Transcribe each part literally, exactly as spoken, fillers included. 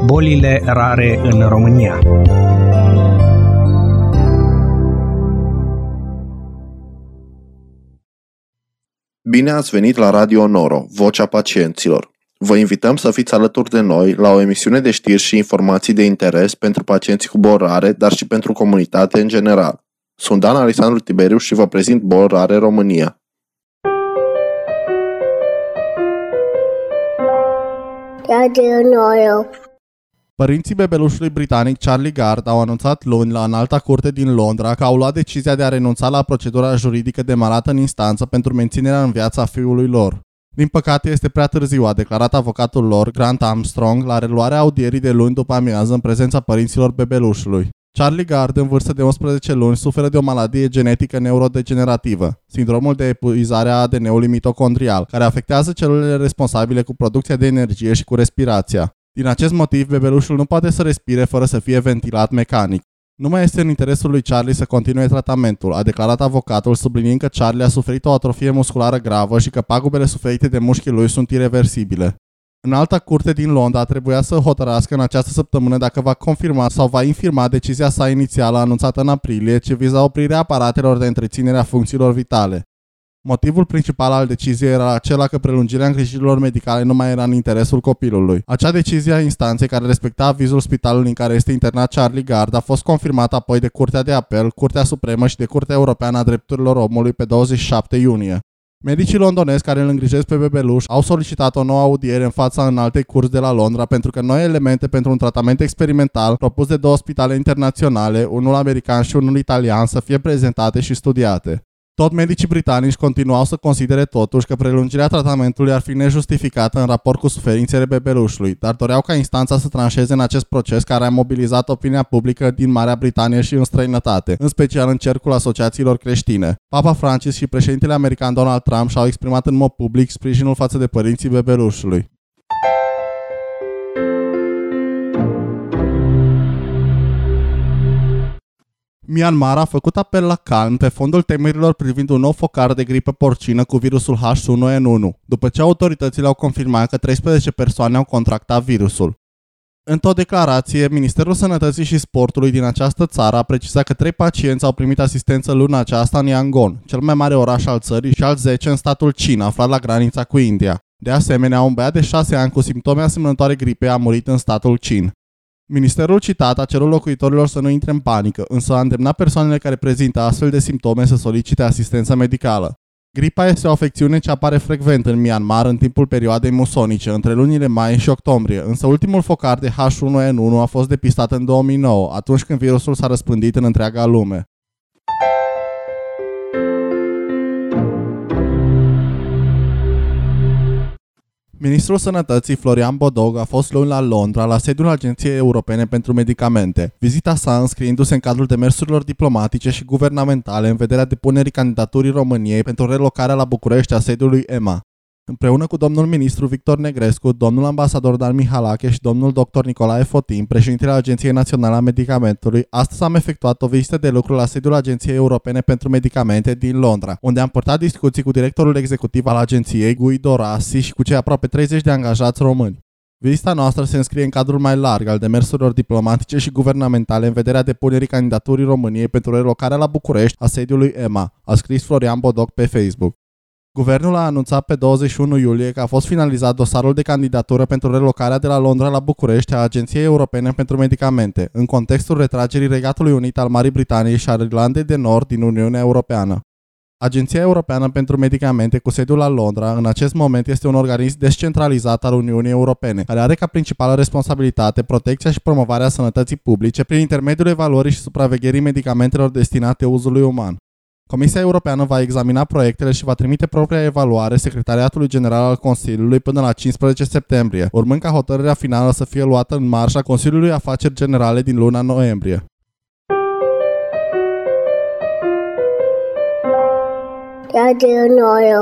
Bolile rare în România. Bine ați venit la Radio Noro, Vocea Pacienților. Vă invităm să fiți alături de noi la o emisiune de știri și informații de interes pentru pacienții cu boli rare, dar și pentru comunitate în general. Sunt Dan Alexandru Tiberiu și vă prezint Boli Rare România. Radio Noro. Părinții bebelușului britanic Charlie Gard au anunțat luni la Înalta Curte din Londra că au luat decizia de a renunța la procedura juridică demarată în instanță pentru menținerea în viață a fiului lor. Din păcate, este prea târziu, a declarat avocatul lor, Grant Armstrong, la reluarea audierii de luni după amiază în prezența părinților bebelușului. Charlie Gard, în vârstă de unsprezece luni, suferă de o maladie genetică neurodegenerativă, sindromul de epuizare a A D N-ului mitocondrial, care afectează celulele responsabile cu producția de energie și cu respirația. Din acest motiv, bebelușul nu poate să respire fără să fie ventilat mecanic. Nu mai este în interesul lui Charlie să continue tratamentul, a declarat avocatul, subliniind că Charlie a suferit o atrofie musculară gravă și că pagubele suferite de mușchii lui sunt ireversibile. Înalta Curte din Londra trebuia să hotărască în această săptămână dacă va confirma sau va infirma decizia sa inițială anunțată în aprilie, ce viza oprirea aparatelor de întreținere a funcțiilor vitale. Motivul principal al deciziei era acela că prelungirea îngrijirilor medicale nu mai era în interesul copilului. Acea decizie a instanței, care respecta avizul spitalului în care este internat Charlie Gard, a fost confirmată apoi de Curtea de Apel, Curtea Supremă și de Curtea Europeană a Drepturilor Omului pe douăzeci și șapte iunie. Medicii londonezi care îl îngrijesc pe bebeluș au solicitat o nouă audiere în fața Înaltei Curți de la Londra pentru că noi elemente pentru un tratament experimental propus de două spitale internaționale, unul american și unul italian, să fie prezentate și studiate. Tot medicii britanici continuau să considere totuși că prelungirea tratamentului ar fi nejustificată în raport cu suferințele bebelușului, dar doreau ca instanța să tranșeze în acest proces care a mobilizat opinia publică din Marea Britanie și în străinătate, în special în cercul asociațiilor creștine. Papa Francis și președintele american Donald Trump și-au exprimat în mod public sprijinul față de părinții bebelușului. Myanmar a făcut apel la calm pe fondul temerilor privind un nou focar de gripă porcină cu virusul H unu N unu, după ce autoritățile au confirmat că treisprezece persoane au contractat virusul. Într-o declarație, Ministerul Sănătății și Sportului din această țară a precizat că trei pacienți au primit asistență luna aceasta în Yangon, cel mai mare oraș al țării, și alți zece în statul Chin, aflat la granița cu India. De asemenea, un băiat de șase ani cu simptome asemănătoare gripei a murit în statul Chin. Ministerul citat a cerut locuitorilor să nu intre în panică, însă a îndemnat persoanele care prezintă astfel de simptome să solicite asistență medicală. Gripa este o afecțiune ce apare frecvent în Myanmar în timpul perioadei musonice, între lunile mai și octombrie, însă ultimul focar de H unu N unu a fost depistat în două mii nouă, atunci când virusul s-a răspândit în întreaga lume. Ministrul Sănătății Florian Bodog a fost luni la Londra, la sediul Agenției Europene pentru Medicamente. Vizita sa înscriindu-se în cadrul demersurilor diplomatice și guvernamentale în vederea depunerii candidaturii României pentru relocarea la București a sediului E M A. Împreună cu domnul ministru Victor Negrescu, domnul ambasador Dan Mihalache și domnul doctor Nicolae Fotin, președintele Agenției Naționale a Medicamentului, astăzi am efectuat o vizită de lucru la sediul Agenției Europene pentru Medicamente din Londra, unde am purtat discuții cu directorul executiv al agenției, Guido Rassi, și cu cei aproape treizeci de angajați români. Vizita noastră se înscrie în cadrul mai larg al demersurilor diplomatice și guvernamentale în vederea depunerii candidaturii României pentru relocarea la București a sediului E M A, a scris Florian Bodog pe Facebook. Guvernul a anunțat pe douăzeci și unu iulie că a fost finalizat dosarul de candidatură pentru relocarea de la Londra la București a Agenției Europene pentru Medicamente, în contextul retragerii Regatului Unit al Marii Britanii și al Irlandei de Nord din Uniunea Europeană. Agenția Europeană pentru Medicamente, cu sediul la Londra, în acest moment este un organism descentralizat al Uniunii Europene, care are ca principală responsabilitate protecția și promovarea sănătății publice prin intermediul evaluării și supravegherii medicamentelor destinate uzului uman. Comisia Europeană va examina proiectele și va trimite propria evaluare Secretariatului General al Consiliului până la cincisprezece septembrie, urmând ca hotărârea finală să fie luată în marșa Consiliului Afaceri Generale din luna noiembrie. Radio Noro.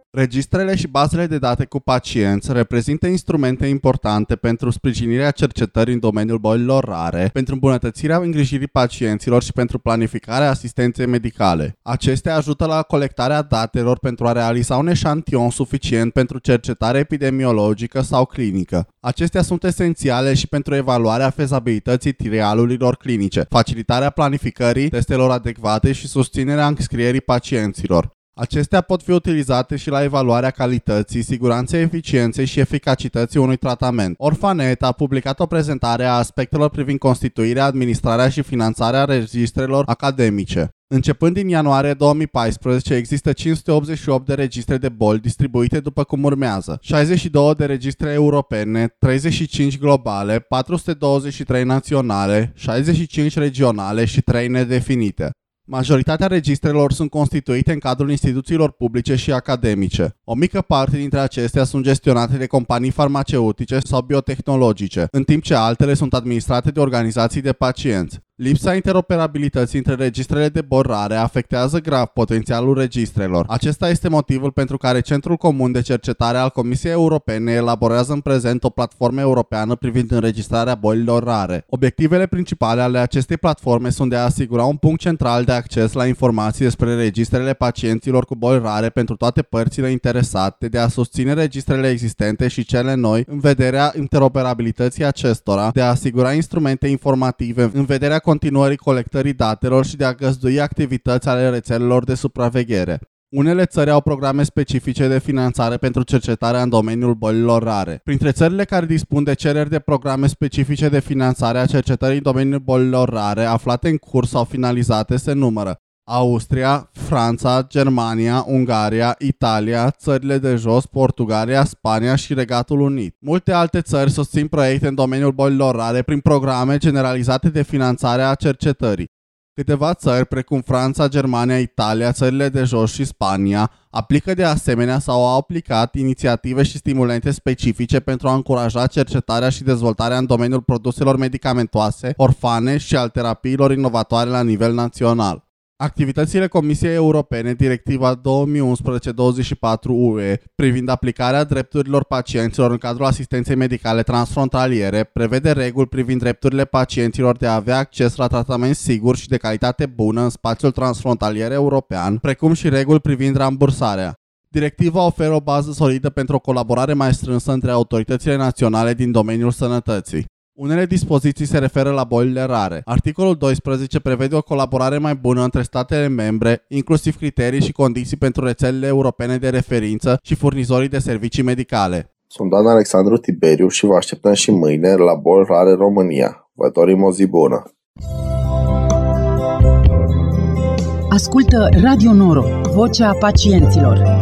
Registrele și bazele de date cu pacienți reprezintă instrumente importante pentru sprijinirea cercetării în domeniul bolilor rare, pentru îmbunătățirea îngrijirii pacienților și pentru planificarea asistenței medicale. Acestea ajută la colectarea datelor pentru a realiza un eșantion suficient pentru cercetare epidemiologică sau clinică. Acestea sunt esențiale și pentru evaluarea fezabilității trialurilor clinice, facilitarea planificării testelor adecvate și susținerea înscrierii pacienților. Acestea pot fi utilizate și la evaluarea calității, siguranței, eficienței și eficacității unui tratament. Orfanet a publicat o prezentare a aspectelor privind constituirea, administrarea și finanțarea registrelor academice. Începând din ianuarie două mii paisprezece, există cinci sute optzeci și opt de registre de boli distribuite după cum urmează: șaizeci și două de registre europene, treizeci și cinci globale, patru sute douăzeci și trei naționale, șaizeci și cinci regionale și trei nedefinite. Majoritatea registrelor sunt constituite în cadrul instituțiilor publice și academice. O mică parte dintre acestea sunt gestionate de companii farmaceutice sau biotehnologice, în timp ce altele sunt administrate de organizații de pacienți. Lipsa interoperabilității între registrele de boli rare afectează grav potențialul registrelor. Acesta este motivul pentru care Centrul Comun de Cercetare al Comisiei Europene elaborează în prezent o platformă europeană privind înregistrarea bolilor rare. Obiectivele principale ale acestei platforme sunt de a asigura un punct central de acces la informații despre registrele pacienților cu boli rare pentru toate părțile interesate, de a susține registrele existente și cele noi în vederea interoperabilității acestora, de a asigura instrumente informative în vederea continuării colectării datelor și de a găzdui activități ale rețelelor de supraveghere. Unele țări au programe specifice de finanțare pentru cercetarea în domeniul bolilor rare. Printre țările care dispun de cereri de programe specifice de finanțare a cercetării în domeniul bolilor rare aflate în curs sau finalizate se numără Austria, Franța, Germania, Ungaria, Italia, țările de jos, Portugalia, Spania și Regatul Unit. Multe alte țări susțin proiecte în domeniul bolilor rare prin programe generalizate de finanțare a cercetării. Câteva țări, precum Franța, Germania, Italia, țările de jos și Spania, aplică de asemenea sau au aplicat inițiative și stimulente specifice pentru a încuraja cercetarea și dezvoltarea în domeniul produselor medicamentoase, orfane și al terapiilor inovatoare la nivel național. Activitățile Comisiei Europene, Directiva două mii unsprezece douăzeci și patru U E, privind aplicarea drepturilor pacienților în cadrul asistenței medicale transfrontaliere, prevede reguli privind drepturile pacienților de a avea acces la tratament sigur și de calitate bună în spațiul transfrontalier european, precum și reguli privind rambursarea. Directiva oferă o bază solidă pentru o colaborare mai strânsă între autoritățile naționale din domeniul sănătății. Unele dispoziții se referă la bolile rare. Articolul doisprezece prevede o colaborare mai bună între statele membre, inclusiv criterii și condiții pentru rețelele europene de referință și furnizorii de servicii medicale. Sunt Dan Alexandru Tiberiu și vă așteptăm și mâine la Boli Rare România. Vă dorim o zi bună! Ascultă Radio Noro, vocea pacienților.